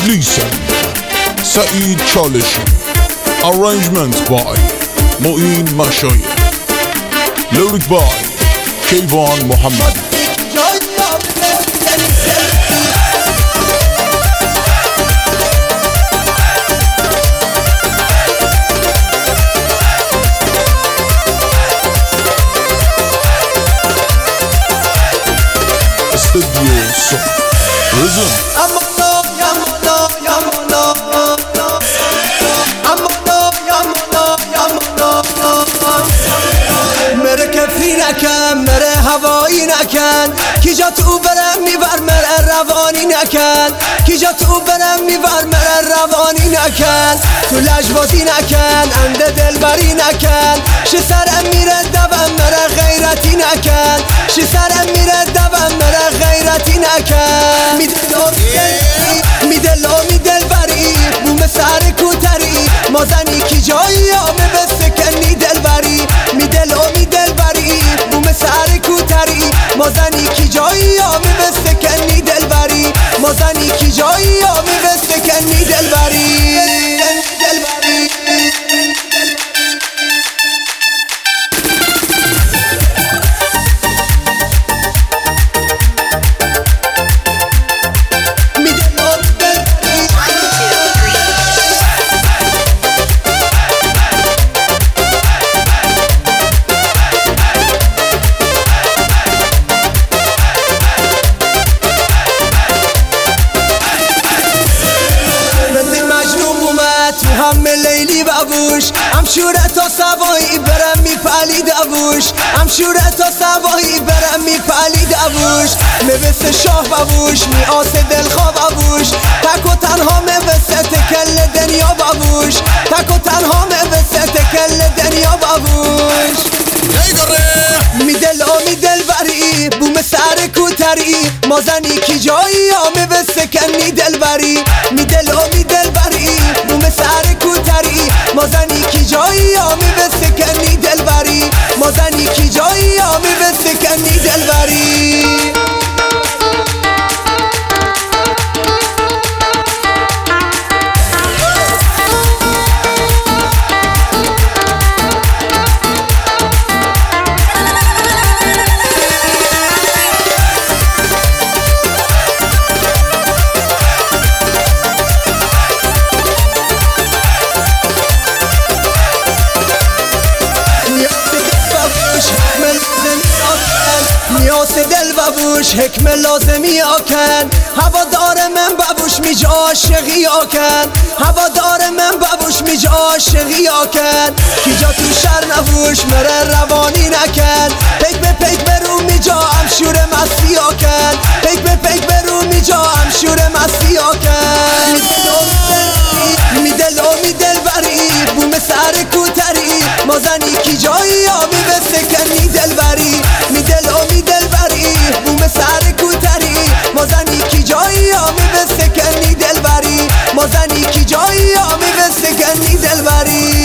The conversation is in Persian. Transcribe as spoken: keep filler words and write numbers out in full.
Listen سعید چالشی Arrangement by معین مشایخ Lyric by کیوان محمدی Studio Sound Rhythm مره کفی نکن مره هوایی نکن کی جا تو برم میبر مره روانی نکن کی جا تو برم میبر مره روانی نکن تو لجبازی نکن انده دلبری نکن شی سرم میره دوم مره غیرتی نکن شی سرم میره دوم مره غیرتی نکن میده لا می دلبری بوم سر کوتری مازنی کی جایی آمه بسکنی دلبری میده لا می دلبری بوم سر کوتری مازنی کی جایی آمه بسکنی دلبری مازنی کی جایی آمه بسکنی دلبری دلبری تو هم لیلی ببوش هم شوره تا سوایی برم میپلی دبوش هم شوره تا سوایی برم میپلی دبوش میبست شاه ببوش میاس دلخواه ببوش تک و تنها میبست تکل دنیا ببوش تک و تنها میبست تکل دنیا ببوش میدل آمی دل بری بوم سر کوتری مازنی کی جایی آمه بسکنی دل بری میدل آمی دل بری بوم سر کوتری مازنی کی جایی آمه بسکنی دل بری مازنی کی جایی آمه بسکنی دل بری نیاز دل ببوش حکم لازمی آکن هوادار من ببوش میجا عاشقی آکن هوادار من ببوش میجا عاشقی آکن کی جا تو شر نبوش مره روانی نکن پیک به پیک برو میجا هم شور مستی آکن پیک به پیک برو میجا هم شور مستی آکن میدل و میدل بری بوم سر کوتری مازنی کی جایی آمی بسکنی دل بری میدل و میدل بری بوم سر کوتری مازنی کی جایی آمی بسکنی دل بری مازنی کی جایی آمی بسکنی دل بری